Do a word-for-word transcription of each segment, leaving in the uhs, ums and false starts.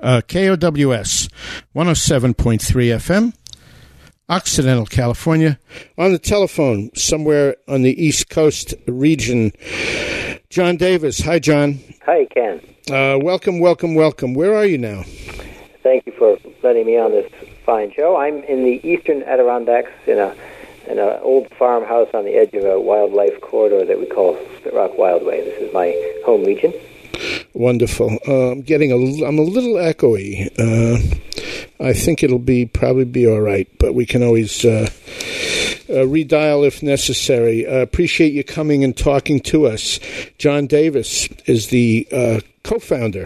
uh, K O W S one oh seven point three F M, Occidental, California. On the telephone, somewhere on the East Coast region, John Davis. Hi, John. Hi, Ken. Uh, welcome, welcome, welcome. Where are you now? Thank you for letting me on this fine show. I'm in the eastern Adirondacks in a in an old farmhouse on the edge of a wildlife corridor that we call Spit Rock Wildway. This is my home region. Wonderful. Uh, I'm getting a. I'm a little echoey. Uh, I think it'll be probably be all right, but we can always uh, uh, redial if necessary. Uh, appreciate you coming and talking to us. John Davis is the uh, co-founder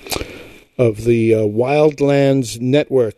of the uh, Wildlands Network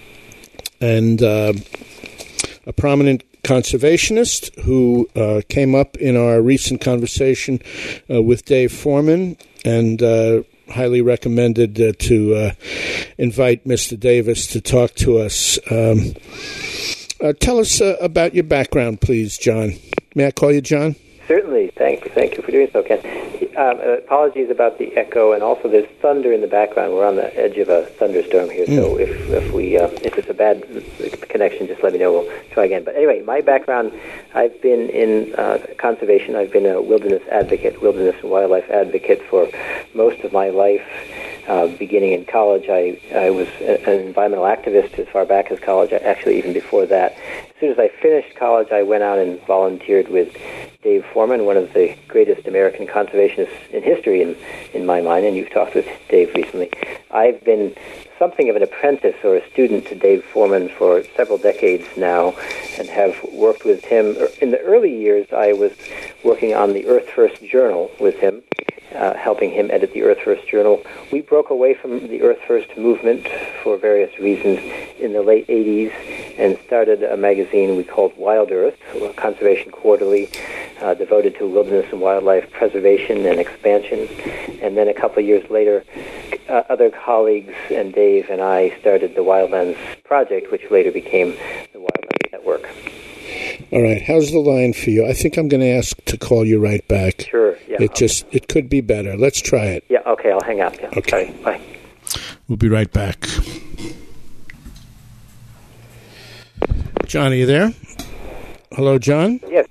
and uh, a prominent conservationist who uh, came up in our recent conversation uh, with Dave Foreman, and uh, highly recommended uh, to uh, invite Mister Davis to talk to us. Um, uh, tell us uh, about your background, please, John. May I call you John? Certainly. Thank, thank you for doing so, Ken. Um, uh, apologies about the echo, and also there's thunder in the background. We're on the edge of a thunderstorm here, mm. so if if we uh, if it's a bad connection, just let me know. We'll try again. But anyway, my background: I've been in uh, conservation. I've been a wilderness advocate, wilderness and wildlife advocate for most of my life. Uh, beginning in college, I I was a, an environmental activist as far back as college. Actually, even before that. As soon as I finished college, I went out and volunteered with Dave Foreman, one of the greatest American conservationists in history, in, in my mind, and you've talked with Dave recently. I've been something of an apprentice or a student to Dave Foreman for several decades now, and have worked with him. In the early years, I was working on the Earth First Journal with him, uh, helping him edit the Earth First Journal. We broke away from the Earth First movement for various reasons in the late eighties and started a magazine we called Wild Earth, a conservation quarterly, uh, devoted to wilderness and wildlife preservation and expansion. And then a couple of years later, uh, other colleagues and Dave and I started the Wildlands Project, which later became the Wildlands Network. All right. How's the line for you? I think I'm going to ask to call you right back. Sure. Yeah. It just it could be better. Let's try it. Yeah. Okay. I'll hang up. Yeah. Okay. Sorry. Bye. We'll be right back. John, are you there? Hello, John? Yes.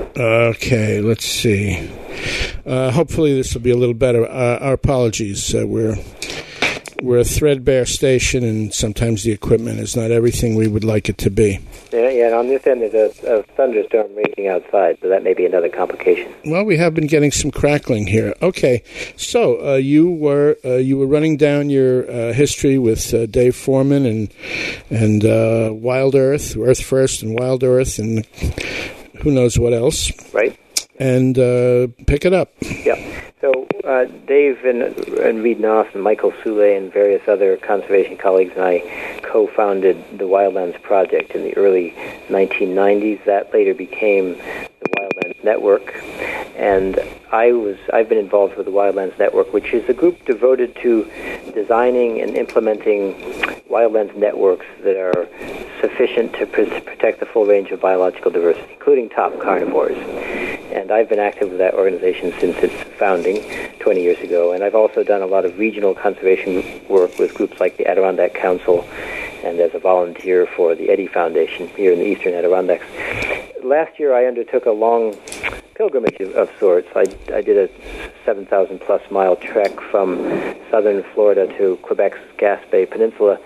Okay. Let's see. Uh, hopefully this will be a little better. Uh, our apologies. Uh, we're we're a threadbare station, and sometimes the equipment is not everything we would like it to be. Yeah, yeah. And on this end, there's a, a thunderstorm raging outside, so that may be another complication. Well, we have been getting some crackling here. Okay, so uh, you were uh, you were running down your uh, history with uh, Dave Foreman and and uh, Wild Earth, Earth First, and Wild Earth, and who knows what else. Right. And uh, pick it up. Yeah. So uh, Dave and, and Reed Noss and Michael Soule and various other conservation colleagues and I co-founded the Wildlands Project in the early nineteen nineties. That later became the Wildlands Network. And I was, I've been involved with the Wildlands Network, which is a group devoted to designing and implementing wildlands networks that are sufficient to pr- protect the full range of biological diversity, including top carnivores. And I've been active with that organization since its founding twenty years ago. And I've also done a lot of regional conservation work with groups like the Adirondack Council and as a volunteer for the Eddy Foundation here in the eastern Adirondacks. Last year I undertook a long pilgrimage of, of sorts. I, I did a seven thousand plus mile trek from southern Florida to Quebec's Gaspé Peninsula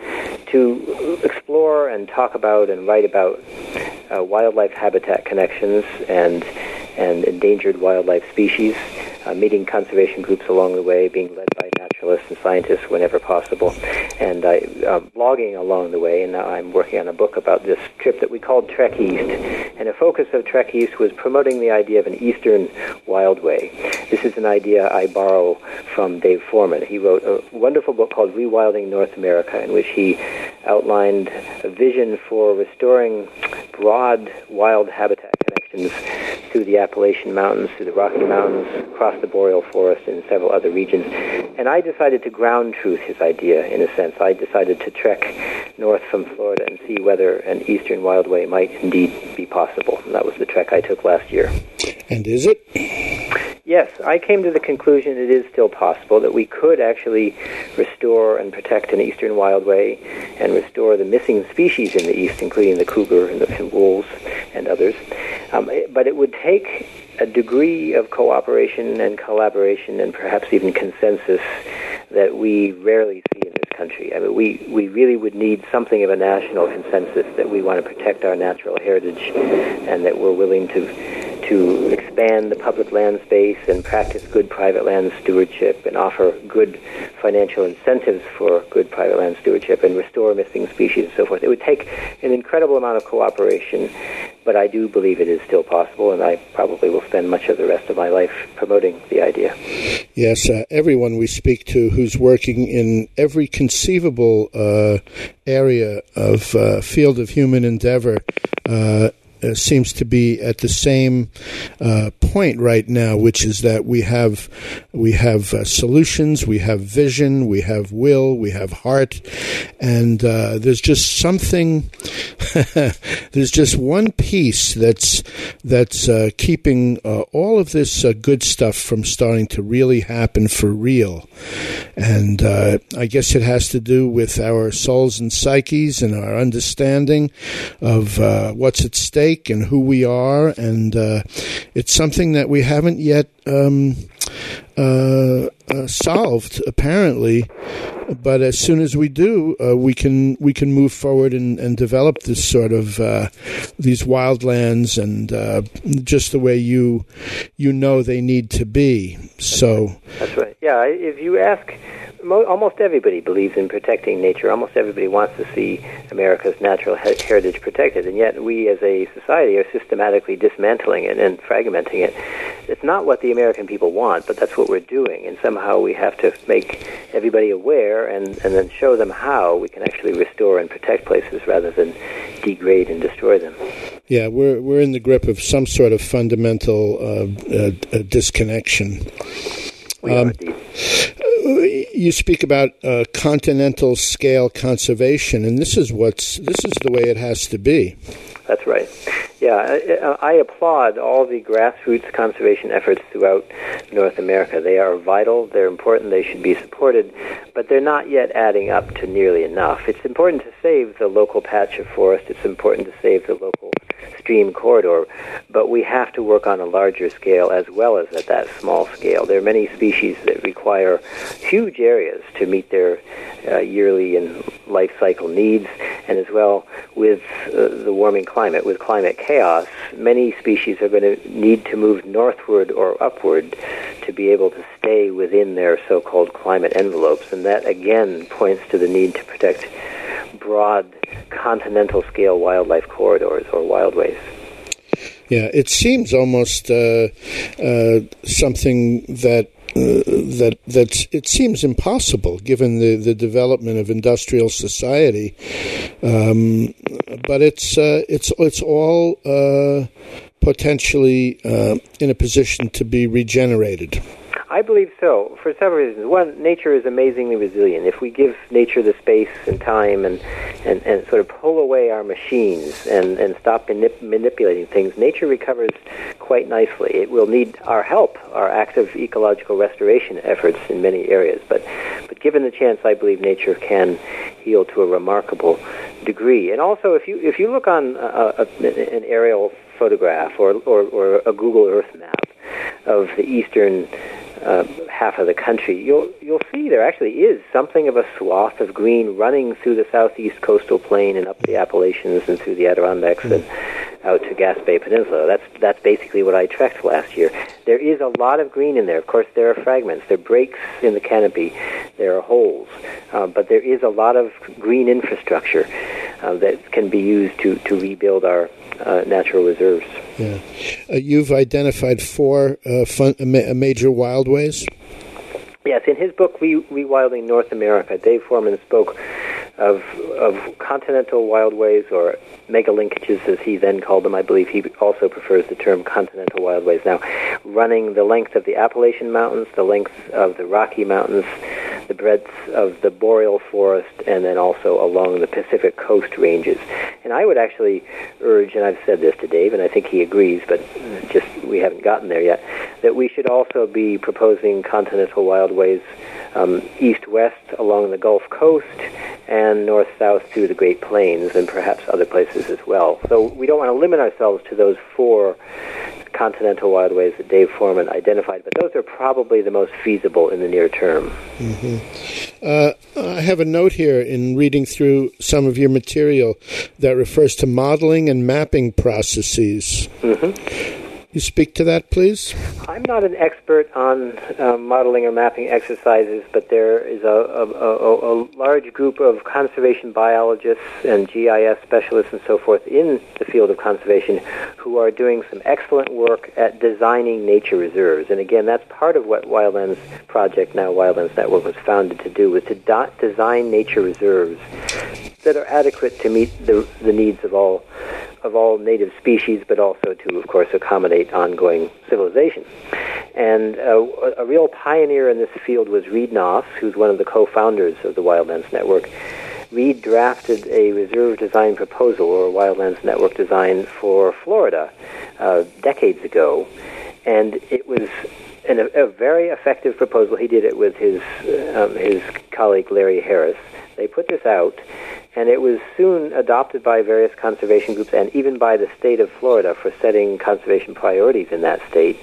to explore and talk about and write about uh, wildlife habitat connections and and endangered wildlife species, uh, meeting conservation groups along the way, being led by naturalists and scientists whenever possible, and I, uh, blogging along the way, and now I'm working on a book about this trip that we called Trek East. And a focus of Trek East was promoting the idea of an Eastern Wildway. This is an idea I borrow from Dave Foreman. He wrote a wonderful book called Rewilding North America, in which he outlined a vision for restoring broad wild habitat connections through the Appalachian Mountains, through the Rocky Mountains, across the Boreal Forest, and several other regions. And I decided to ground truth his idea, in a sense. I decided to trek north from Florida and see whether an Eastern Wildway might indeed be possible. And that was the trek I took last year. And is it? Yes, I came to the conclusion it is still possible that we could actually restore and protect an eastern wildway and restore the missing species in the east, including the cougar and the and wolves and others. Um, but it would take a degree of cooperation and collaboration and perhaps even consensus that we rarely see in this country. I mean, we, we really would need something of a national consensus that we want to protect our natural heritage and that we're willing to to expand the public land space and practice good private land stewardship and offer good financial incentives for good private land stewardship and restore missing species and so forth. It would take an incredible amount of cooperation, but I do believe it is still possible, and I probably will spend much of the rest of my life promoting the idea. Yes, uh, everyone we speak to who's working in every conceivable uh, area of uh, field of human endeavor uh, Uh, seems to be at the same uh, point right now, which is that we have we have uh, solutions, we have vision, we have will, we have heart, and uh, there's just something. There's just one piece that's that's uh, keeping uh, all of this uh, good stuff from starting to really happen for real, and uh, I guess it has to do with our souls and psyches and our understanding of uh, what's at stake and who we are, and uh, it's something that we haven't yet um, uh, uh, solved, apparently. But as soon as we do, uh, we can we can move forward and, and develop this sort of uh, these wildlands, and uh, just the way you you know they need to be. So that's right. Yeah, if you ask. Almost everybody believes in protecting nature. Almost everybody wants to see America's natural heritage protected, and yet we as a society are systematically dismantling it and fragmenting it. It's not what the American people want, but that's what we're doing, and somehow we have to make everybody aware and, and then show them how we can actually restore and protect places rather than degrade and destroy them. Yeah, we're we're in the grip of some sort of fundamental uh, uh, uh, disconnection. We um, are indeed. You speak about uh, continental scale conservation, and this is what's this is the way it has to be. That's right. Yeah, I, I applaud all the grassroots conservation efforts throughout North America. They are vital, they're important, they should be supported, but they're not yet adding up to nearly enough. It's important to save the local patch of forest, it's important to save the local stream corridor, but we have to work on a larger scale as well as at that small scale. There are many species that require huge areas to meet their uh, yearly and life cycle needs, and as well with uh, the warming climate, with climate chaos, many species are going to need to move northward or upward to be able to stay within their so-called climate envelopes, and that again points to the need to protect broad continental scale wildlife corridors or wildways. Yeah, it seems almost uh, uh, something that Uh, that that's it seems impossible given the, the development of industrial society, um, but it's uh, it's it's all uh, potentially uh, in a position to be regenerated. I believe so, for several reasons. One, nature is amazingly resilient. If we give nature the space and time and, and, and sort of pull away our machines and, and stop manip- manipulating things, nature recovers quite nicely. It will need our help, our active ecological restoration efforts in many areas. But, but given the chance, I believe nature can heal to a remarkable degree. And also, if you if you look on a, a, an aerial photograph or, or, or a Google Earth map of the eastern Uh, half of the country, you'll you'll see there actually is something of a swath of green running through the southeast coastal plain and up the Appalachians and through the Adirondacks mm-hmm. and out to Gaspé Peninsula. That's that's basically what I trekked last year. There is a lot of green in there. Of course, there are fragments, there are breaks in the canopy, there are holes, uh, but there is a lot of green infrastructure uh, that can be used to, to rebuild our uh, natural reserves. Yeah, uh, you've identified four uh, fun, uh, ma- major wildways. Yes, in his book, Re- Rewilding North America, Dave Foreman spoke of of continental wildways, or megalinkages, as he then called them. I believe he also prefers the term continental wildways now, running the length of the Appalachian Mountains, the length of the Rocky Mountains, the breadth of the boreal forest, and then also along the Pacific coast ranges. And I would actually urge, and I've said this to Dave, and I think he agrees, but just we haven't gotten there yet, that we should also be proposing continental wildways um, east-west along the Gulf Coast and north-south through the Great Plains and perhaps other places as well. So we don't want to limit ourselves to those four continental wildways that Dave Foreman identified, but those are probably the most feasible in the near term. Mm-hmm. Uh, I have a note here in reading through some of your material that refers to modeling and mapping processes. Mm-hmm. You speak to that, please? I'm not an expert on uh, modeling or mapping exercises, but there is a, a, a, a large group of conservation biologists and G I S specialists and so forth in the field of conservation who are doing some excellent work at designing nature reserves. And again, that's part of what Wildlands Project, now Wildlands Network, was founded to do, was to do- design nature reserves that are adequate to meet the, the needs of all of all native species, but also to, of course, accommodate ongoing civilization. And uh, a real pioneer in this field was Reed Noss, who's one of the co-founders of the Wildlands Network. Reed drafted a reserve design proposal, or a Wildlands Network design, for Florida uh, decades ago, and it was an, a very effective proposal. He did it with his um, his colleague Larry Harris. They put this out, and it was soon adopted by various conservation groups and even by the state of Florida for setting conservation priorities in that state.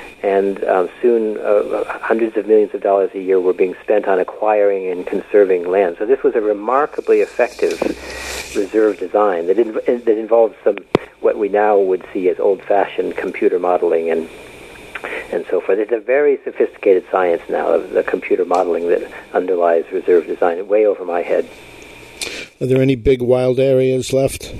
And um, soon uh, hundreds of millions of dollars a year were being spent on acquiring and conserving land. So this was a remarkably effective reserve design that, inv- that involved some what we now would see as old-fashioned computer modeling and and so forth. It's a very sophisticated science now of the computer modeling that underlies reserve design, way over my head. Are there any big wild areas left?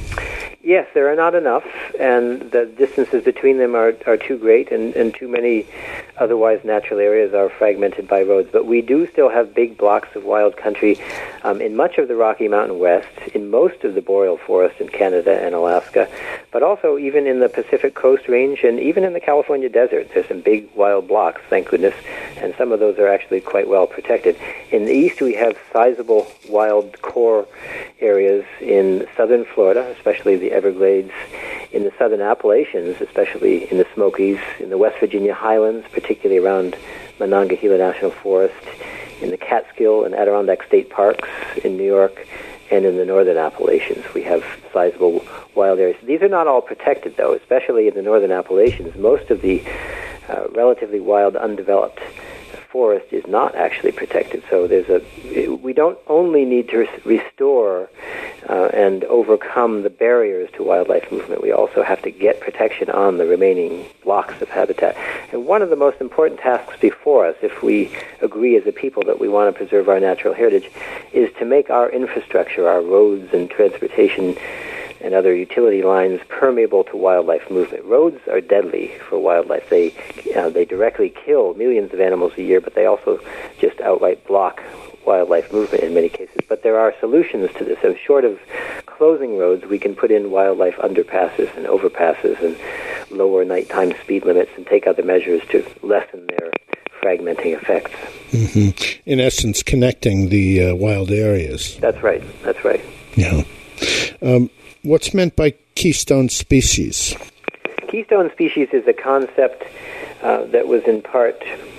Yes, there are not enough, and the distances between them are, are too great, and, and too many otherwise natural areas are fragmented by roads. But we do still have big blocks of wild country um, in much of the Rocky Mountain West, in most of the boreal forest in Canada and Alaska, but also even in the Pacific Coast Range and even in the California desert. There's some big wild blocks, thank goodness, and some of those are actually quite well protected. In the east, we have sizable wild core areas in southern Florida, especially the Everglades, in the southern Appalachians, especially in the Smokies, in the West Virginia highlands, particularly around Monongahela National Forest, in the Catskill and Adirondack State Parks in New York, and in the northern Appalachians. We have sizable wild areas. These are not all protected, though, especially in the northern Appalachians. Most of the uh, relatively wild, undeveloped forest is not actually protected. So there's a we don't only need to restore uh, and overcome the barriers to wildlife movement. We also have to get protection on the remaining blocks of habitat. And one of the most important tasks before us, if we agree as a people that we want to preserve our natural heritage, is to make our infrastructure, our roads and transportation and other utility lines permeable to wildlife movement. Roads are deadly for wildlife. They uh, they directly kill millions of animals a year, but they also just outright block wildlife movement in many cases. But there are solutions to this. So short of closing roads, we can put in wildlife underpasses and overpasses and lower nighttime speed limits and take other measures to lessen their fragmenting effects. Mm-hmm. In essence, connecting the uh, wild areas. That's right. That's right. Yeah. Um, What's meant by keystone species? Keystone species is a concept uh, that was in part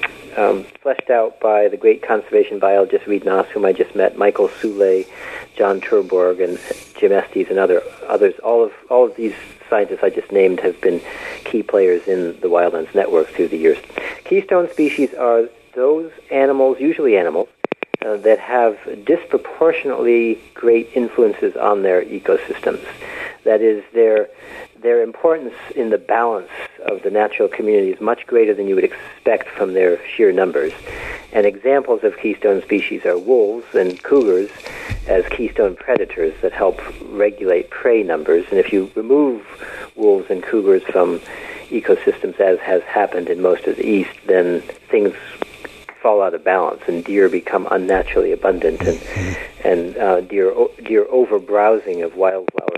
um, fleshed out by the great conservation biologist Reed Noss, whom I just met, Michael Soule, John Terborg, and Jim Estes, and other others. All of all of these scientists I just named have been key players in the Wildlands Network through the years. Keystone species are those animals, usually animals, Uh, that have disproportionately great influences on their ecosystems. That is, their their importance in the balance of the natural community is much greater than you would expect from their sheer numbers. And examples of keystone species are wolves and cougars as keystone predators that help regulate prey numbers. And if you remove wolves and cougars from ecosystems, as has happened in most of the East, then things fall out of balance, and deer become unnaturally abundant, and and uh, deer deer over browsing of wildflowers and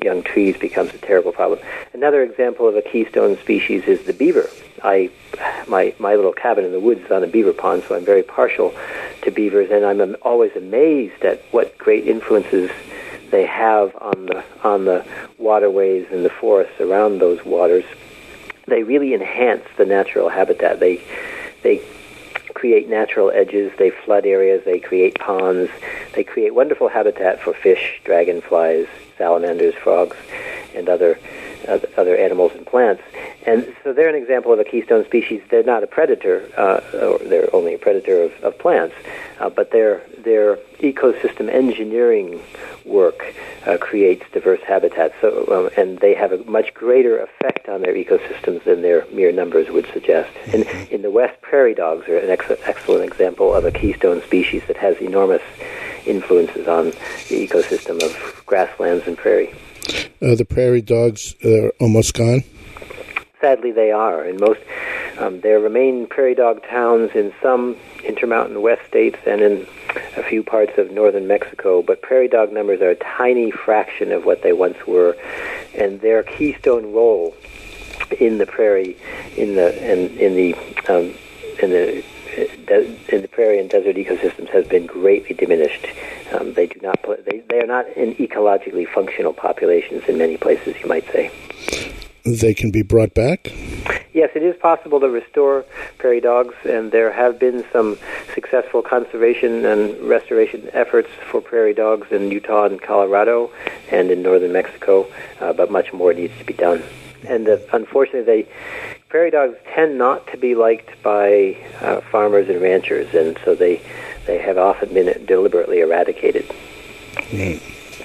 young trees becomes a terrible problem. Another example of a keystone species is the beaver. I, my my little cabin in the woods is on a beaver pond, so I'm very partial to beavers, and I'm always amazed at what great influences they have on the on the waterways and the forests around those waters. They really enhance the natural habitat. They they create natural edges, they flood areas, they create ponds, they create wonderful habitat for fish, dragonflies, salamanders, frogs, and other uh, other animals and plants. And so they're an example of a keystone species. They're not a predator, uh, or they're only a predator of, of plants, uh, but their their ecosystem engineering work uh, creates diverse habitats. So, um, and they have a much greater effect on their ecosystems than their mere numbers would suggest. And in the West, prairie dogs are an ex- excellent example of a keystone species that has enormous influences on the ecosystem of grasslands and prairie. Uh, the prairie dogs are almost gone? Sadly, they are. In most, um, there remain prairie dog towns in some intermountain West states and in a few parts of northern Mexico, but prairie dog numbers are a tiny fraction of what they once were, and their keystone role in the prairie, in the and in the um, in the in the prairie and desert ecosystems has been greatly diminished. Um, they do not. They they are not in ecologically functional populations in many places, you might say. They can be brought back? Yes, it is possible to restore prairie dogs, and there have been some successful conservation and restoration efforts for prairie dogs in Utah and Colorado and in northern Mexico, uh, but much more needs to be done. And uh, unfortunately, they, prairie dogs tend not to be liked by uh, farmers and ranchers, and so they, they have often been deliberately eradicated. Mm.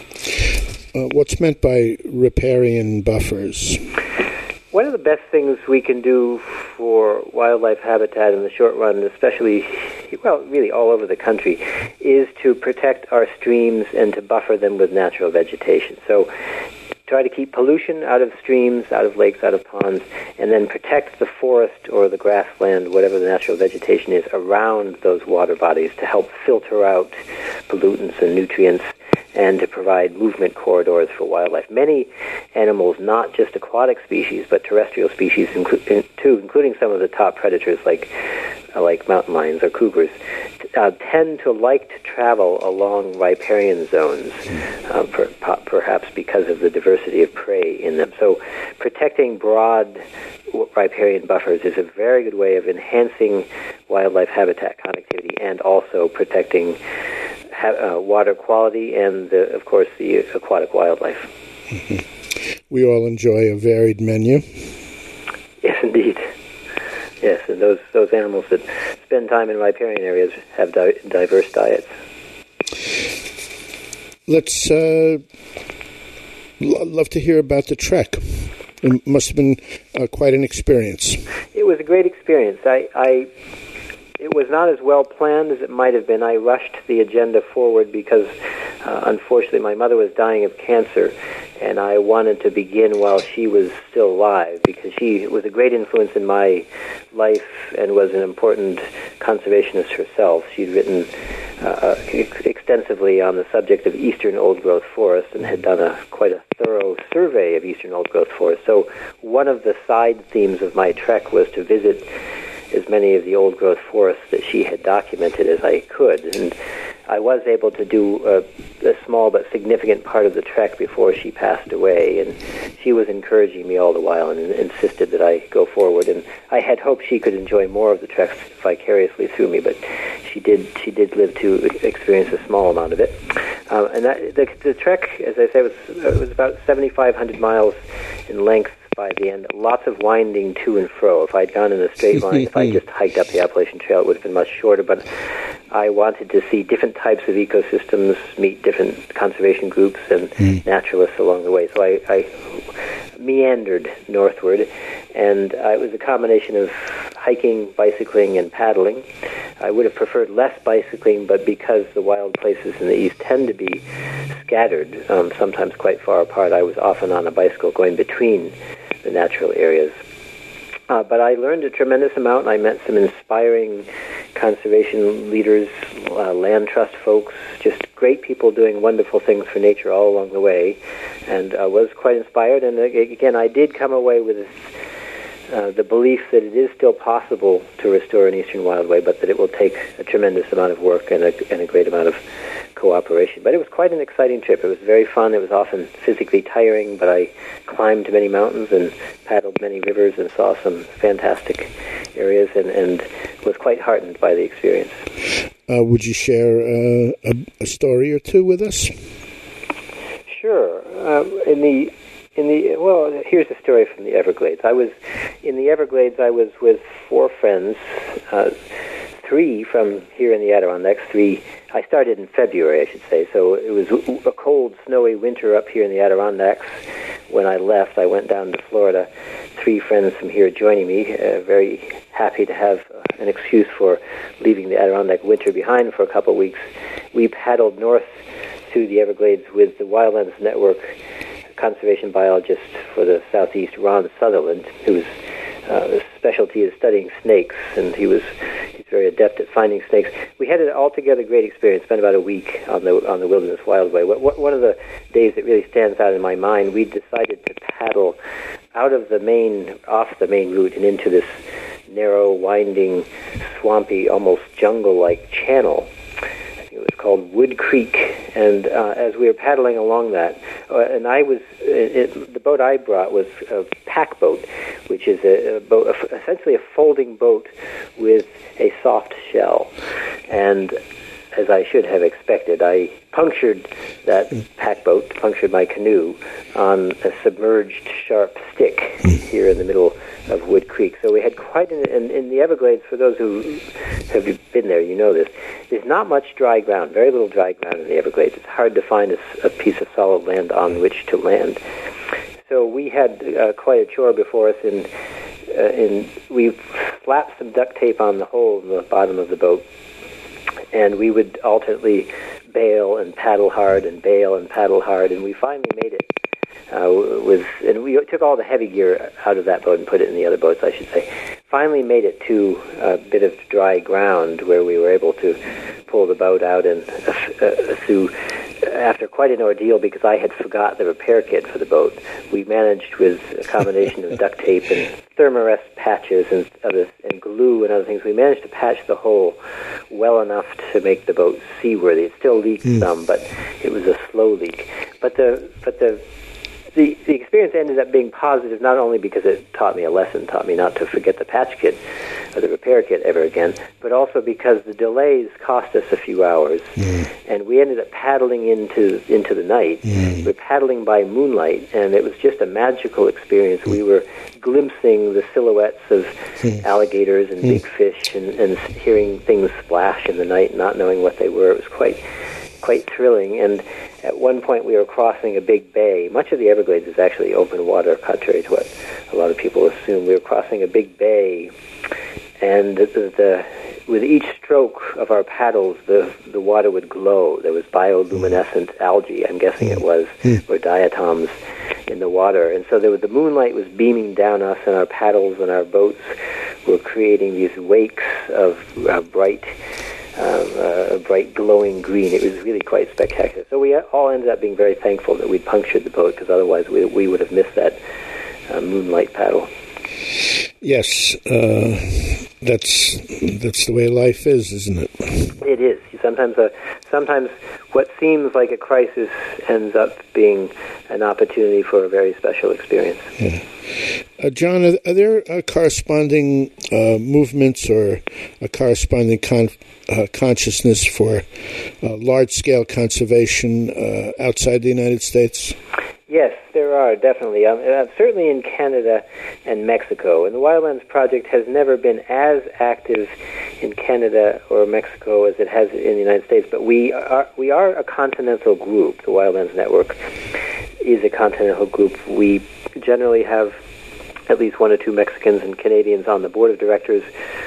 Uh, what's meant by riparian buffers? One of the best things we can do for wildlife habitat in the short run, especially, well, really all over the country, is to protect our streams and to buffer them with natural vegetation. So try to keep pollution out of streams, out of lakes, out of ponds, and then protect the forest or the grassland, whatever the natural vegetation is, around those water bodies to help filter out pollutants and nutrients and to provide movement corridors for wildlife. Many animals, not just aquatic species, but terrestrial species inclu- too, including some of the top predators like uh, like mountain lions or cougars, uh, tend to like to travel along riparian zones, uh, per, perhaps because of the diversity of prey in them. So protecting broad riparian buffers is a very good way of enhancing wildlife habitat connectivity and also protecting ha- uh, water quality and, uh, of course, the aquatic wildlife. Mm-hmm. We all enjoy a varied menu. Yes, indeed. Yes, and those those animals that spend time in riparian areas have di- diverse diets. Let's uh, l- love to hear about the trek. It must have been uh, quite an experience. It was a great experience. I, I, it was not as well planned as it might have been. I rushed the agenda forward because, uh, unfortunately, my mother was dying of cancer, and I wanted to begin while she was still alive because she was a great influence in my life and was an important conservationist herself. She'd written uh, ex- extensively on the subject of eastern old-growth forests and had done a quite a thorough survey of eastern old-growth forests. So one of the side themes of my trek was to visit as many of the old-growth forests that she had documented as I could. And I was able to do a, a small but significant part of the trek before she passed away, and she was encouraging me all the while and insisted that I go forward. And I had hoped she could enjoy more of the trek vicariously through me, but she did she did live to experience a small amount of it. Um, and that, the, the trek, as I said, was, uh, was about seventy-five hundred miles in length by the end. Lots of winding to and fro. If I'd gone in a straight line, if I just hiked up the Appalachian Trail, it would have been much shorter, but I wanted to see different types of ecosystems, meet different conservation groups and mm. naturalists along the way. So I, I meandered northward, and uh, it was a combination of hiking, bicycling, and paddling. I would have preferred less bicycling, but because the wild places in the east tend to be scattered, um, sometimes quite far apart, I was often on a bicycle going between the natural areas. Uh, but I learned a tremendous amount, and I met some inspiring conservation leaders, uh, land trust folks, just great people doing wonderful things for nature all along the way, and uh, was quite inspired. And uh, again, I did come away with this, uh, the belief that it is still possible to restore an eastern wildway, but that it will take a tremendous amount of work and a, and a great amount of cooperation. But it was quite an exciting trip. It was very fun. It was often physically tiring, but I climbed many mountains and paddled many rivers and saw some fantastic areas, and, and was quite heartened by the experience. Uh, would you share uh, a, a story or two with us? Sure. Um, in the in the well, here's a story from the Everglades. I was in the Everglades. I was with four friends. Uh, Three from here in the Adirondacks, three, I started in February, I should say, so it was a cold, snowy winter up here in the Adirondacks. When I left, I went down to Florida, three friends from here joining me, uh, very happy to have an excuse for leaving the Adirondack winter behind for a couple of weeks. We paddled north through the Everglades with the Wildlands Network conservation biologist for the Southeast, Ron Sutherland, who's Uh, his specialty is studying snakes, and he was he's very adept at finding snakes. We had an altogether great experience. Spent about a week on the on the Wilderness Wildway. What, what, one of the days that really stands out in my mind, we decided to paddle out of the main, off the main route, and into this narrow, winding, swampy, almost jungle-like channel. It was called Wood Creek, and uh, as we were paddling along that, uh, and I was, it, it, the boat I brought was a pack boat, which is a, a boat, a, essentially a folding boat with a soft shell. And as I should have expected, I punctured that pack boat, punctured my canoe on a submerged sharp stick here in the middle of Wood Creek. So we had quite an, in, in the Everglades, for those who have been there, you know this, there's not much dry ground, very little dry ground in the Everglades. It's hard to find a, a piece of solid land on which to land. So we had uh, quite a chore before us, and uh, in, we slapped some duct tape on the hole in the bottom of the boat, and we would alternately bail and paddle hard and bail and paddle hard, and we finally made it. Uh, with, and we took all the heavy gear out of that boat and put it in the other boats, I should say. Finally made it to a bit of dry ground where we were able to pull the boat out, and uh, through, after quite an ordeal because I had forgot the repair kit for the boat, we managed with a combination of duct tape and Thermarest patches and other, and glue and other things, we managed to patch the hole well enough to make the boat seaworthy. It still leaked mm. some, but it was a slow leak. But the but the The, the experience ended up being positive, not only because it taught me a lesson, taught me not to forget the patch kit or the repair kit ever again, but also because the delays cost us a few hours, mm. and we ended up paddling into into the night. Mm. We were paddling by moonlight, and it was just a magical experience. Mm. We were glimpsing the silhouettes of mm. alligators and mm. big fish, and, and hearing things splash in the night, not knowing what they were. It was quite quite thrilling. And at one point we were crossing a big bay. Much of the Everglades is actually open water, contrary to what a lot of people assume. We were crossing a big bay, and the, the, the, with each stroke of our paddles, the, the water would glow. There was bioluminescent algae, I'm guessing it was, or diatoms in the water. And so there was, the moonlight was beaming down us, and our paddles and our boats were creating these wakes of uh, bright Um, uh, a bright glowing green. It was really quite spectacular. So we all ended up being very thankful that we'd punctured the boat, because otherwise we, we would have missed that uh, moonlight paddle. Yes, uh, that's that's the way life is, isn't it? It is. Sometimes, uh, sometimes what seems like a crisis ends up being an opportunity for a very special experience. Yeah. Uh, John, are, are there uh, corresponding uh, movements or a corresponding con- uh, consciousness for uh, large-scale conservation uh, outside the United States? Yes, there are, definitely. Um, uh, certainly in Canada and Mexico. And the Wildlands Project has never been as active in Canada or Mexico as it has in the United States, but we are we are a continental group. The Wildlands Network is a continental group. We generally have at least one or two Mexicans and Canadians on the board of directors.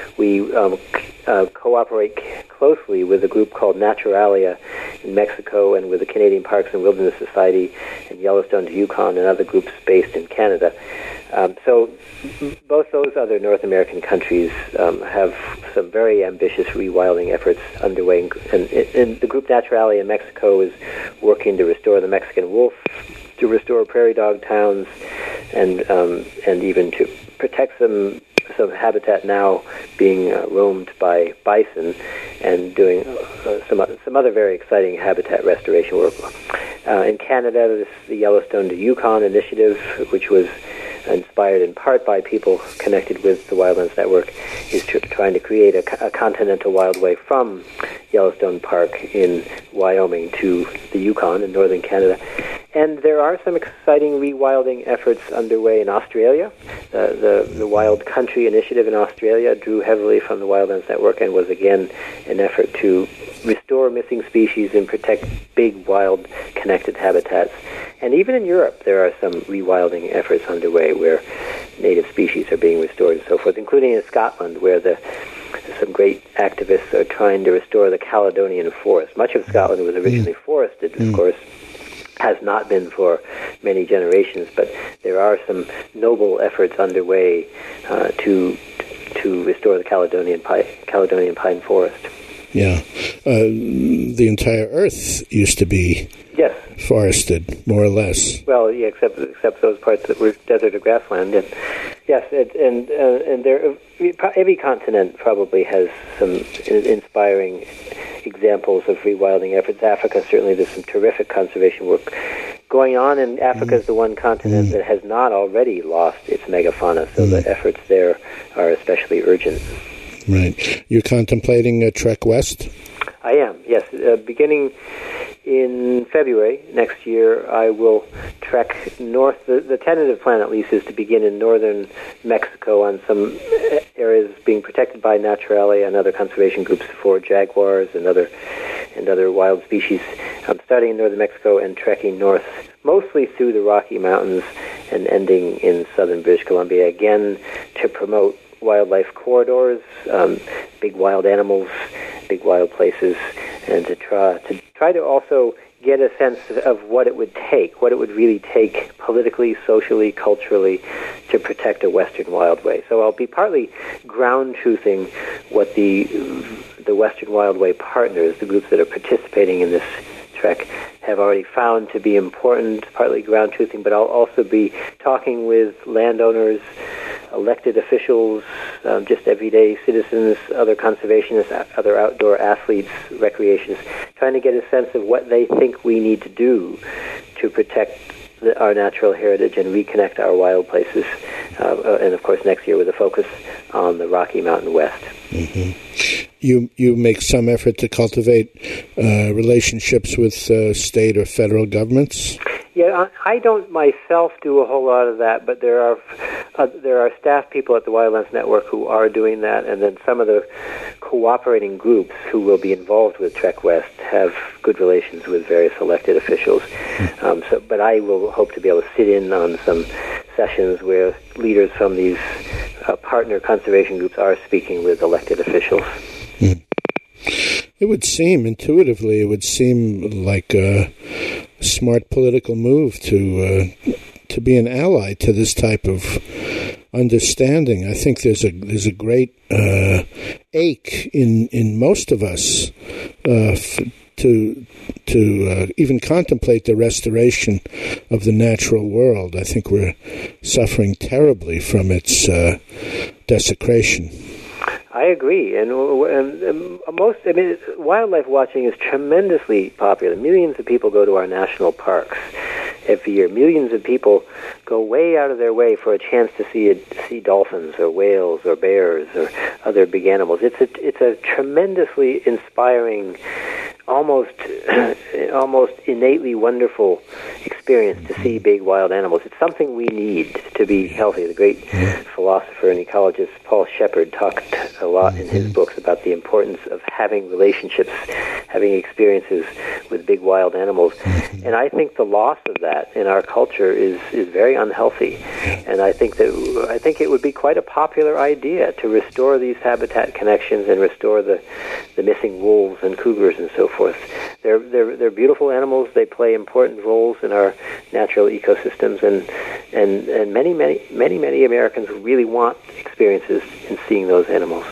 We um, uh, cooperate closely with a group called Naturalia in Mexico and with the Canadian Parks and Wilderness Society and Yellowstone to Yukon and other groups based in Canada. Um, so both those other North American countries um, have some very ambitious rewilding efforts underway. And, and the group Naturalia in Mexico is working to restore the Mexican wolf, to restore prairie dog towns, and um, and even to protect some some habitat now being uh, roamed by bison, and doing uh, some other, some other very exciting habitat restoration work. Uh, in Canada, this is the Yellowstone to Yukon initiative, which was inspired in part by people connected with the Wildlands Network, is tr- trying to create a, a continental wildway from Yellowstone Park in Wyoming to the Yukon in northern Canada. And there are some exciting rewilding efforts underway in Australia. Uh, the, the Wild Country Initiative in Australia drew heavily from the Wildlands Network and was again an effort to restore missing species and protect big, wild, connected habitats. And even in Europe, there are some rewilding efforts underway where native species are being restored and so forth, including in Scotland, where the some great activists are trying to restore the Caledonian forest. Much of Scotland was originally forested, of course, has not been for many generations, but there are some noble efforts underway uh, to to restore the Caledonian pine, Caledonian pine forest. Yeah. Uh, the entire Earth used to be yes. forested, more or less. Well, yeah, except except those parts that were desert or grassland. And yes, it, and uh, and there, every continent probably has some inspiring examples of rewilding efforts. Africa, certainly, there's some terrific conservation work going on, and Africa is mm. the one continent mm. that has not already lost its megafauna, so mm. the efforts there are especially urgent. Right. You're contemplating a trek west? I am, yes. Uh, beginning in February next year, I will trek north. The, the tentative plan, at least, is to begin in northern Mexico on some areas being protected by Naturalia and other conservation groups for jaguars and other and other wild species. I'm starting in northern Mexico and trekking north, mostly through the Rocky Mountains and ending in southern British Columbia, again to promote wildlife corridors, um, big wild animals, big wild places, and to try to try to also get a sense of what it would take, what it would really take politically, socially, culturally to protect a Western Wildway. So I'll be partly ground truthing what the the Western Wildway partners, the groups that are participating in this trek, have already found to be important, partly ground truthing, but I'll also be talking with landowners, elected officials, um, just everyday citizens, other conservationists, other outdoor athletes, recreationists, trying to get a sense of what they think we need to do to protect the, our natural heritage and reconnect our wild places. Uh, and, of course, next year with a focus on the Rocky Mountain West. Mm-hmm. You you make some effort to cultivate uh, relationships with uh, state or federal governments? Yeah, I don't myself do a whole lot of that, but there are uh, there are staff people at the Wildlands Network who are doing that, and then some of the cooperating groups who will be involved with Trek West have good relations with various elected officials. Um, so, but I will hope to be able to sit in on some sessions where leaders from these uh, partner conservation groups are speaking with elected officials. Mm. It would seem, intuitively, it would seem like a smart political move to uh, to be an ally to this type of understanding. I think there's a there's a great uh, ache in in most of us uh, f- to to uh, even contemplate the restoration of the natural world. I think we're suffering terribly from its uh, desecration. I agree, and, and, and most. I mean, wildlife watching is tremendously popular. Millions of people go to our national parks every year. Millions of people go way out of their way for a chance to see a, see dolphins or whales or bears or other big animals. It's a it's a tremendously inspiring, almost almost innately wonderful experience experience to see big wild animals. It's something we need to be healthy. The great philosopher and ecologist Paul Shepard talked a lot in his books about the importance of having relationships, having experiences with big wild animals. And I think the loss of that in our culture is, is very unhealthy. And I think that I think it would be quite a popular idea to restore these habitat connections and restore the, the missing wolves and cougars and so forth. They're, they're, they're beautiful animals. They play important roles in our natural ecosystems, and, and, and many, many, many, many Americans really want experiences in seeing those animals.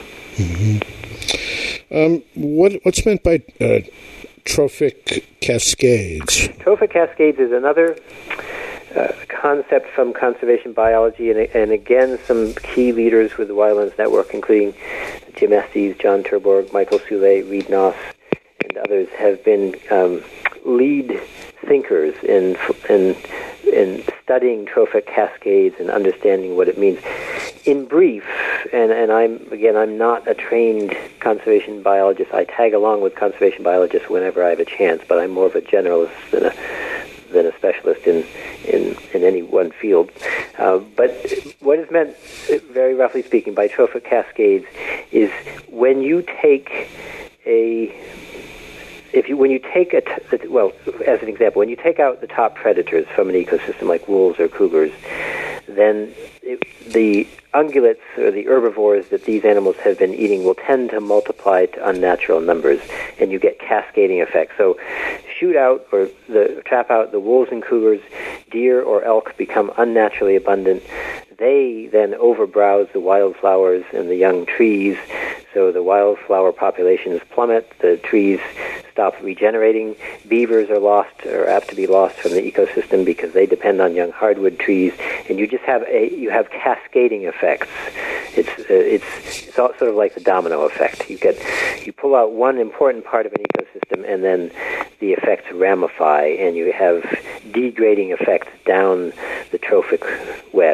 Mm-hmm. Um, what, what's meant by uh, trophic cascades? Trophic cascades is another uh, concept from conservation biology, and, and again, some key leaders with the Wildlands Network, including Jim Estes, John Terborg, Michael Soule, Reed Noss, and others, have been um, lead thinkers in, in in studying trophic cascades and understanding what it means. In brief, and, and I'm again, I'm not a trained conservation biologist. I tag along with conservation biologists whenever I have a chance, but I'm more of a generalist than a than a specialist in in, in any one field. Uh, but what is meant, very roughly speaking, by trophic cascades is when you take a If you, when you take a, t- well, as an example, when you take out the top predators from an ecosystem like wolves or cougars, then it, the ungulates or the herbivores that these animals have been eating will tend to multiply to unnatural numbers, and you get cascading effects. So shoot out or the trap out the wolves and cougars, deer or elk become unnaturally abundant. They then overbrowse the wildflowers and the young trees, so the wildflower populations plummet, the trees stop regenerating, beavers are lost or apt to be lost from the ecosystem because they depend on young hardwood trees, and you just have a you have cascading effects. It's uh, it's it's all sort of like the domino effect. You get you pull out one important part of an ecosystem, and then the effects ramify, and you have degrading effects down the trophic web.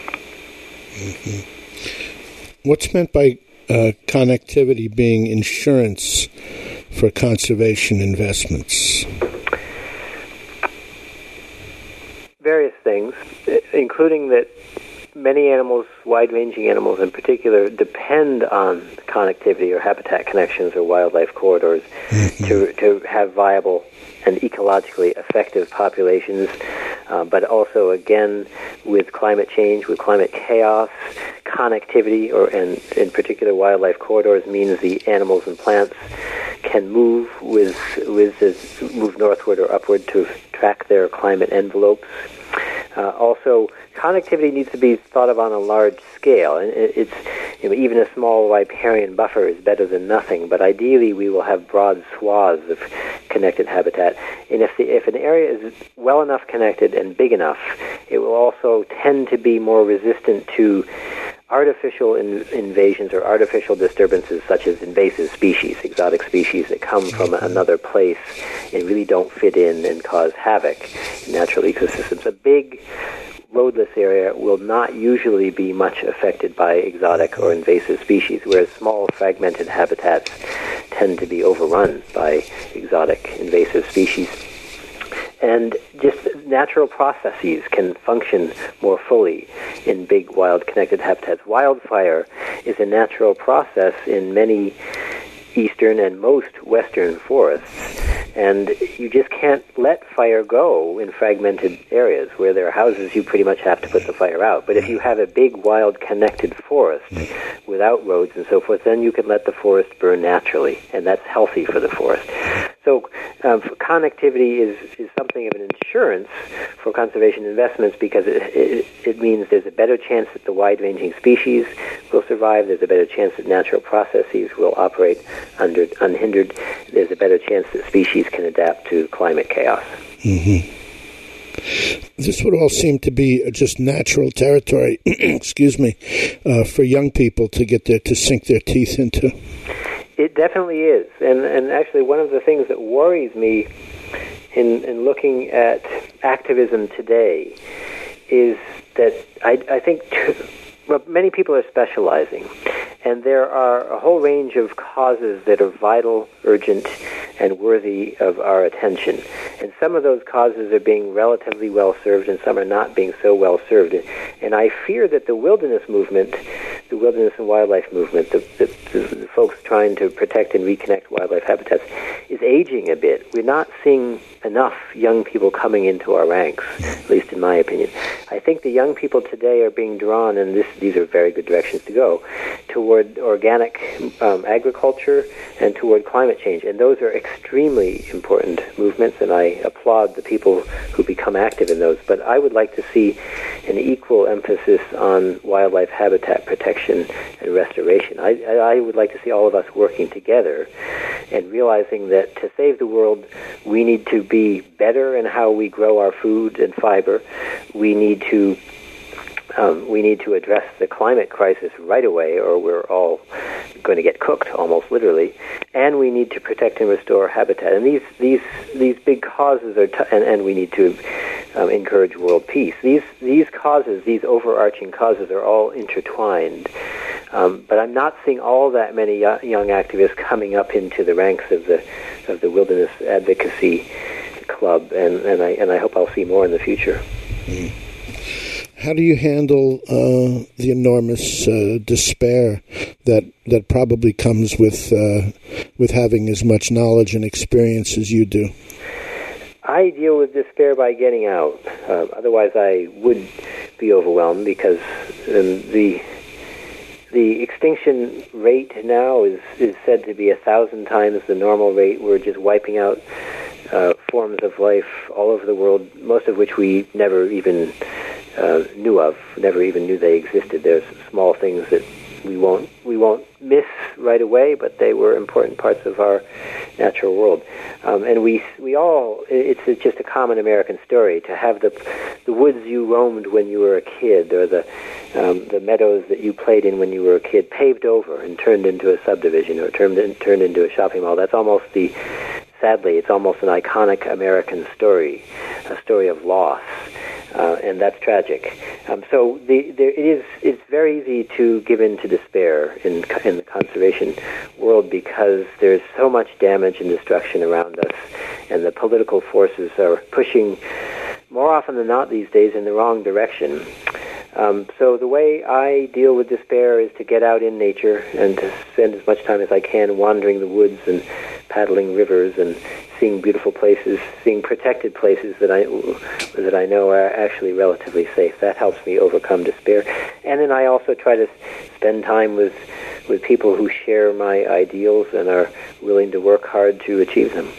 Mm-hmm. What's meant by uh, connectivity being insurance for conservation investments? Various things, including that many animals, wide-ranging animals in particular, depend on connectivity or habitat connections or wildlife corridors mm-hmm. to to have viable and ecologically effective populations. Uh, but also, again, with climate change, with climate chaos, connectivity, or and in particular wildlife corridors, means the animals and plants can move with with this, move northward or upward to track their climate envelopes. Uh, also, connectivity needs to be thought of on a large scale, and it, it's you know, even a small riparian buffer is better than nothing. But ideally, we will have broad swaths of connected habitat, and if the, if an area is well enough connected and big enough, it will also tend to be more resistant to artificial in, invasions or artificial disturbances such as invasive species, exotic species that come from another place and really don't fit in and cause havoc in natural ecosystems. A big roadless area will not usually be much affected by exotic or invasive species, whereas small fragmented habitats tend to be overrun by exotic invasive species. And just natural processes can function more fully in big, wild, connected habitats. Wildfire is a natural process in many eastern and most western forests, and you just can't let fire go in fragmented areas. Where there are houses, you pretty much have to put the fire out. But if you have a big, wild, connected forest without roads and so forth, then you can let the forest burn naturally, and that's healthy for the forest. So um, connectivity is, is something of an insurance for conservation investments because it, it, it means there's a better chance that the wide-ranging species will survive. There's a better chance that natural processes will operate under, unhindered. There's a better chance that species can adapt to climate chaos. Mm-hmm. This would all seem to be just natural territory, excuse me, uh, for young people to get there, to sink their teeth into. It definitely is. And and actually one of the things that worries me in, in looking at activism today is that I, I think too, well, many people are specializing. And there are a whole range of causes that are vital, urgent, and worthy of our attention. And some of those causes are being relatively well served, and some are not being so well served. And I fear that the wilderness movement, the wilderness and wildlife movement, the, the, the folks trying to protect and reconnect wildlife habitats, is aging a bit. We're not seeing enough young people coming into our ranks, at least in my opinion. I think the young people today are being drawn, and this, these are very good directions to go, toward organic um, agriculture and toward climate change. And those are extremely important movements, and I applaud the people who become active in those. But I would like to see an equal emphasis on wildlife habitat protection and restoration. I, I would like to see all of us working together and realizing that to save the world, we need to be better in how we grow our food and fiber. We need to um, we need to address the climate crisis right away, or we're all going to get cooked, almost literally. And we need to protect and restore habitat. And these these these big causes are, t- and, and we need to um, encourage world peace. These these causes, these overarching causes, are all intertwined. Um, but I'm not seeing all that many young activists coming up into the ranks of the of the wilderness advocacy club, and, and I and I hope I'll see more in the future. Mm. How do you handle uh, the enormous uh, despair that that probably comes with uh, with having as much knowledge and experience as you do? I deal with despair by getting out. Uh, otherwise, I would be overwhelmed, because um, the the extinction rate now is, is said to be a thousand times the normal rate. We're just wiping out uh, forms of life all over the world, most of which we never even uh, knew of, never even knew they existed. There's small things that we won't we won't miss right away, but they were important parts of our natural world. Um, and we we all, it's just a common American story to have the the woods you roamed when you were a kid, or the um, the meadows that you played in when you were a kid, paved over and turned into a subdivision, or turned in, turned into a shopping mall. That's almost the, sadly, it's almost an iconic American story, a story of loss. Uh, and that's tragic. Um, so the, there, it is. It's very easy to give in to despair in in the conservation world, because there's so much damage and destruction around us, and the political forces are pushing more often than not these days in the wrong direction. Um, so the way I deal with despair is to get out in nature and to spend as much time as I can wandering the woods and paddling rivers and seeing beautiful places, seeing protected places that I that I know are actually relatively safe. That helps me overcome despair. And then I also try to spend time with with people who share my ideals and are willing to work hard to achieve them.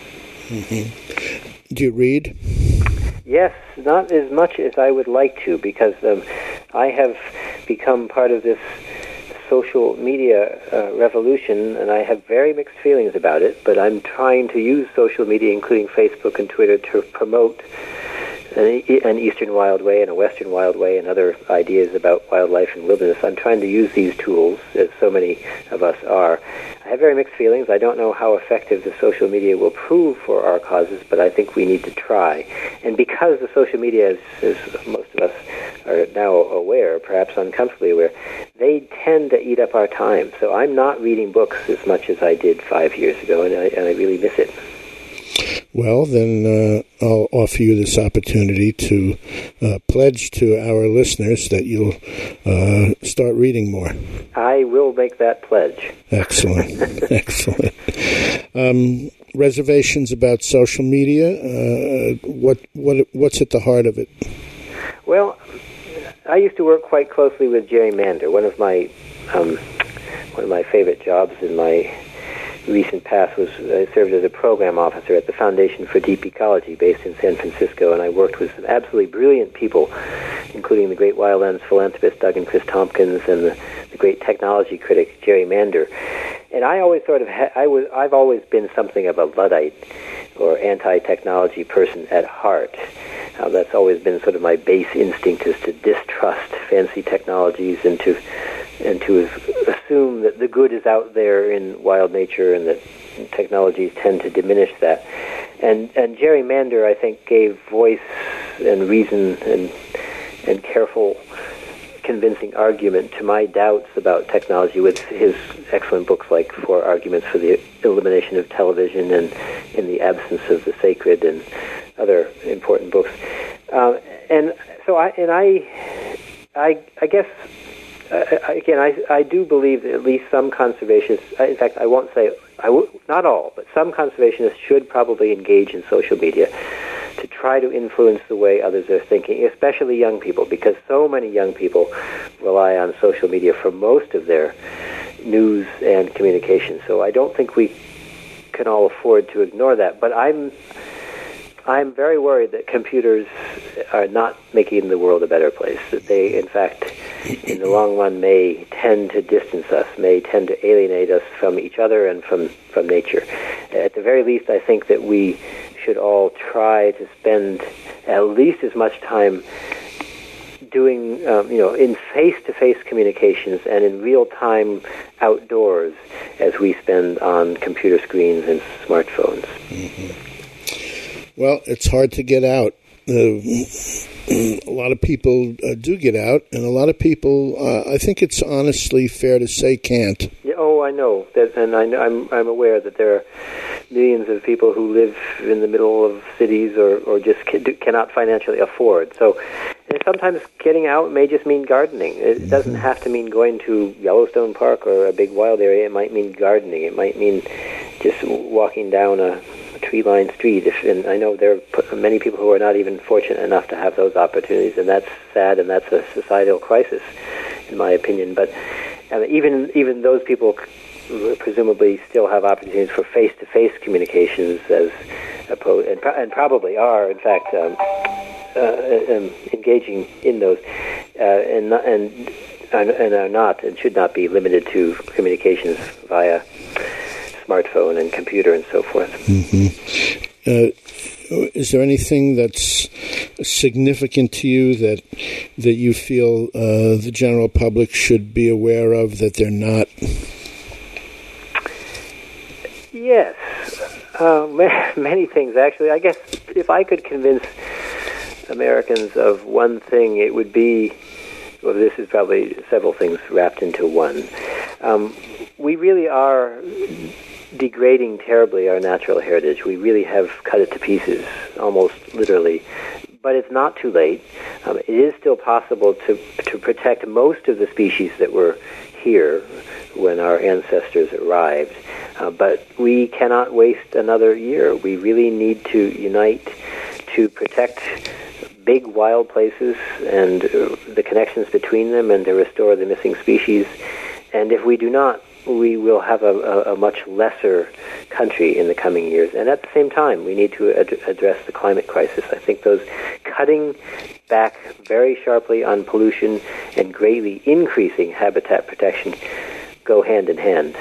Mm-hmm. Do you read? Yes, not as much as I would like to, because um, I have become part of this social media uh, revolution, and I have very mixed feelings about it, but I'm trying to use social media, including Facebook and Twitter, to promote an, an Eastern Wild Way and a Western Wild Way and other ideas about wildlife and wilderness. I'm trying to use these tools, as so many of us are. I have very mixed feelings. I don't know how effective the social media will prove for our causes, but I think we need to try. And because the social media, as, as most of us are now aware, perhaps uncomfortably aware, they tend to eat up our time. So I'm not reading books as much as I did five years ago, and I, and I really miss it. Well, then uh, I'll offer you this opportunity to uh, pledge to our listeners that you'll uh, start reading more. I will make that pledge. Excellent. Excellent. Um, reservations about social media, uh, what what what's at the heart of it? Well, I used to work quite closely with Jerry Mander. One of my um, one of my favorite jobs in my recent past was I served as a program officer at the Foundation for Deep Ecology, based in San Francisco, and I worked with some absolutely brilliant people, including the great wildlands philanthropist Doug and Chris Tompkins and the, the great technology critic Jerry Mander. And I always sort of ha- I was I've always been something of a Luddite or anti-technology person at heart. Uh, that's always been sort of my base instinct, is to distrust fancy technologies and to and to assume that the good is out there in wild nature and that technologies tend to diminish that. And and Jerry Mander, I think, gave voice and reason and and careful convincing argument to my doubts about technology with his excellent books like Four Arguments for the Elimination of Television and In the Absence of the Sacred and other important books. Uh, and so I and I, I, I guess, uh, again, I, I do believe that at least some conservationists, in fact, I won't say, I w- not all, but some conservationists should probably engage in social media to try to influence the way others are thinking, especially young people, because so many young people rely on social media for most of their news and communication. So I don't think we can all afford to ignore that. But I'm I'm very worried that computers are not making the world a better place, that they, in fact, in the long run may tend to distance us, may tend to alienate us from each other and from, from nature. At the very least, I think that we should all try to spend at least as much time doing, um, you know, in face-to-face communications and in real time outdoors as we spend on computer screens and smartphones. Mm-hmm. Well, it's hard to get out. Uh, a lot of people uh, do get out, and a lot of people, uh, I think it's honestly fair to say, can't. Yeah, oh, I know that, and I, I'm I'm aware that there are millions of people who live in the middle of cities or, or just can, cannot financially afford. So and sometimes getting out may just mean gardening. It mm-hmm. doesn't have to mean going to Yellowstone Park or a big wild area. It might mean gardening. It might mean just walking down a tree-lined street. If, and I know there are many people who are not even fortunate enough to have those opportunities, and that's sad, and that's a societal crisis, in my opinion. But uh, even even those people presumably still have opportunities for face-to-face communications, as opposed, and, pro- and probably are, in fact, um, uh, um, engaging in those, uh, and and and are not and should not be limited to communications via smartphone and computer and so forth. Mm-hmm. Uh, is there anything that's significant to you that that you feel uh, the general public should be aware of that they're not? Yes, uh, many things actually. I guess if I could convince Americans of one thing, it would be, well, this is probably several things wrapped into one. Um, we really are degrading terribly our natural heritage. We really have cut it to pieces, almost literally. But it's not too late. Um, it is still possible to to protect most of the species that were here when our ancestors arrived. Uh, but we cannot waste another year. We really need to unite to protect big wild places and uh, the connections between them and to restore the missing species. And if we do not, we will have a, a, a much lesser country in the coming years. And at the same time, we need to ad- address the climate crisis. I think those cutting back very sharply on pollution and greatly increasing habitat protection go hand in hand.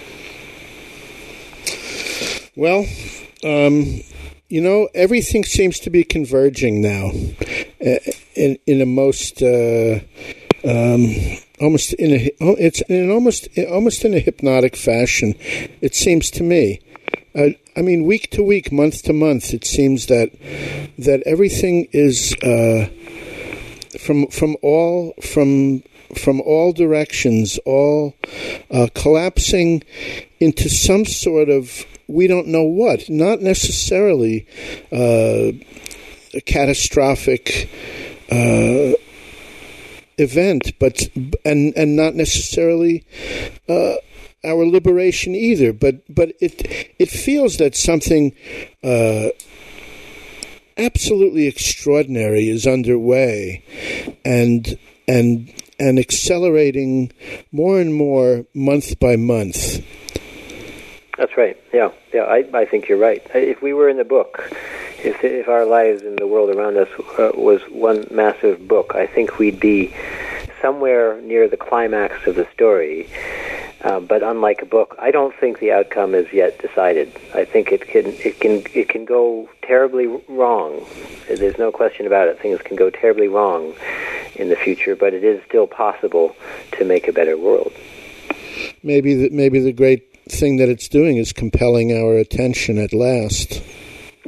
Well, um, you know, everything seems to be converging now in, in a most... Uh, um, Almost in a, it's in almost almost in a hypnotic fashion, it seems to me. Uh, I mean, week to week, month to month, it seems that that everything is uh, from from all from from all directions, all uh, collapsing into some sort of we don't know what. Not necessarily uh, a catastrophic Uh, event, but and and not necessarily uh, our liberation either. But but it it feels that something uh, absolutely extraordinary is underway, and and and accelerating more and more month by month. That's right. Yeah, yeah. I I think you're right. If we were in the book. If, if our lives in the world around us uh, was one massive book, I think we'd be somewhere near the climax of the story. Uh, but unlike a book, I don't think the outcome is yet decided. I think it can it can it can go terribly wrong. There's no question about it. Things can go terribly wrong in the future, but it is still possible to make a better world. Maybe the, maybe the great thing that it's doing is compelling our attention at last. Yes.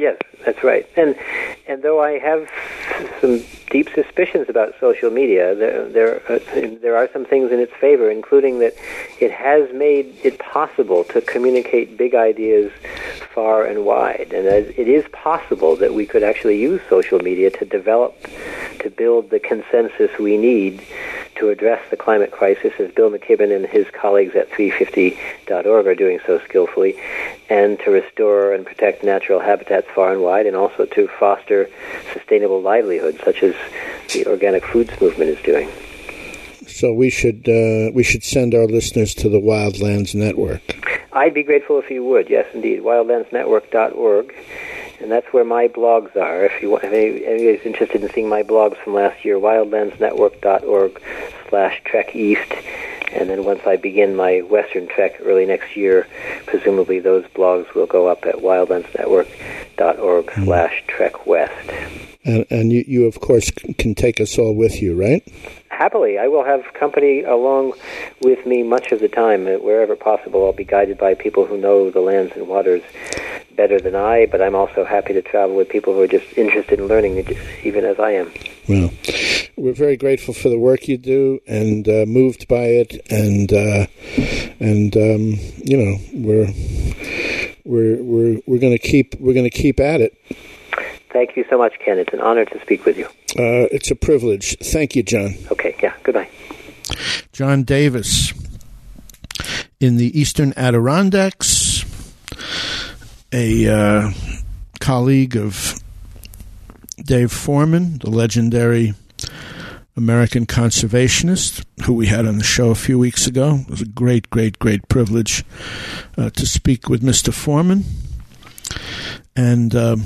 That's right. And and though I have some deep suspicions about social media, there there uh, there are some things in its favor, including that it has made it possible to communicate big ideas far and wide. And it is possible that we could actually use social media to develop, to build the consensus we need to address the climate crisis, as Bill McKibben and his colleagues at three fifty dot org are doing so skillfully, and to restore and protect natural habitats far and wide, and also to foster sustainable livelihoods, such as the organic foods movement is doing. So we should uh, we should send our listeners to the Wildlands Network. I'd be grateful if you would. Yes, indeed. wildlands network dot org. And that's where my blogs are. If you want, if anybody's interested in seeing my blogs from last year, wildlands network dot org slash trek east. And then once I begin my western trek early next year, presumably those blogs will go up at wildlands network dot org slash trek west. And, and you, you, of course, can take us all with you, right? Happily. I will have company along with me much of the time. Wherever possible, I'll be guided by people who know the lands and waters better than I, but I'm also happy to travel with people who are just interested in learning, even as I am. Well, we're very grateful for the work you do, and uh, moved by it, and uh, and um, you know we're we're we're we're going to keep we're going to keep at it. Thank you so much, Ken. It's an honor to speak with you. Uh, it's a privilege. Thank you, John. Okay. Yeah. Goodbye. John Davis in the Eastern Adirondacks, a uh, colleague of Dave Foreman, the legendary American conservationist, who we had on the show a few weeks ago. It was a great, great, great privilege uh, to speak with Mister Foreman. And um,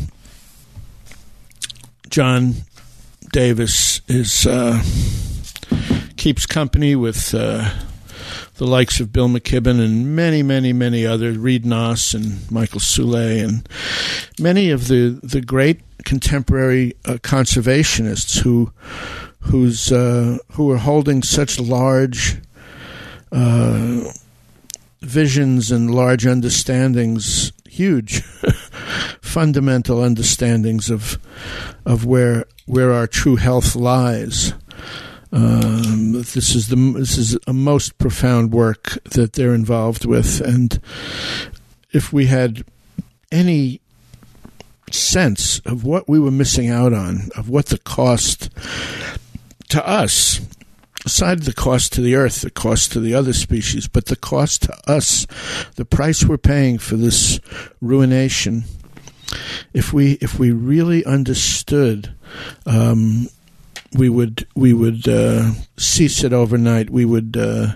John Davis is uh, keeps company with uh, the likes of Bill McKibben and many, many, many others, Reed Noss and Michael Soule, and many of the, the great contemporary uh, conservationists who who's uh, who are holding such large uh, visions and large understandings, huge fundamental understandings of of where where our true health lies. Um, this is the this is a most profound work that they're involved with, and if we had any sense of what we were missing out on, of what the cost to us, aside the cost to the earth, the cost to the other species, but the cost to us, the price we're paying for this ruination, if we if we really understood, um, we would we would uh, cease it overnight. We would. Uh,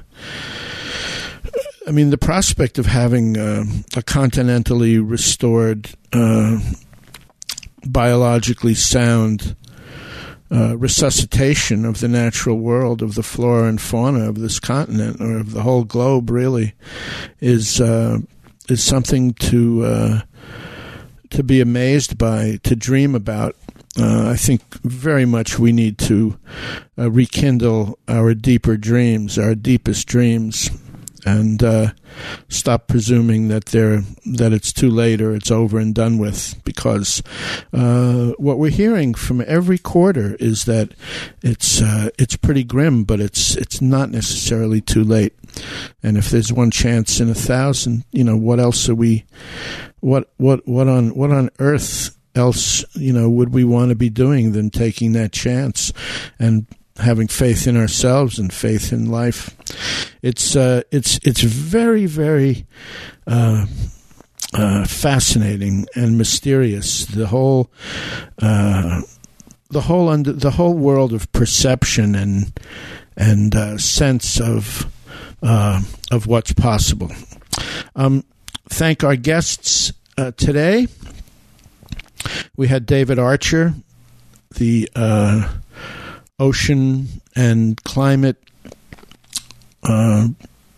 I mean, the prospect of having uh, a continentally restored, uh, biologically sound uh, resuscitation of the natural world, of the flora and fauna of this continent, or of the whole globe, really, is uh, is something to uh, to be amazed by, to dream about. Uh, I think very much we need to uh, rekindle our deeper dreams, our deepest dreams, and uh, stop presuming that they're that it's too late or it's over and done with. Because uh, what we're hearing from every quarter is that it's uh, it's pretty grim, but it's it's not necessarily too late. And if there's one chance in a thousand, you know, what else are we? What what what on what on earth else, you know, would we want to be doing than taking that chance and having faith in ourselves and faith in life? It's uh, it's it's very very uh, uh, fascinating and mysterious. The whole uh, the whole under, the whole world of perception and and uh, sense of uh, of what's possible. Um, thank our guests uh, today. We had David Archer, the uh, ocean and climate uh,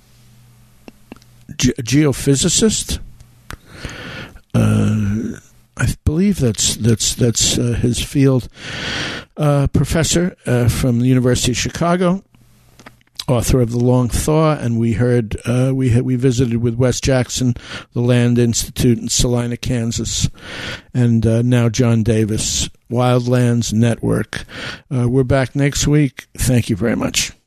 ge- geophysicist. Uh, I believe that's that's that's uh, his field. Uh, professor uh, from the University of Chicago. author of The Long Thaw, and we heard uh, we had, we visited with Wes Jackson, the Land Institute in Salina, Kansas, and uh, now John Davis, Wildlands Network. Uh, we're back next week. Thank you very much.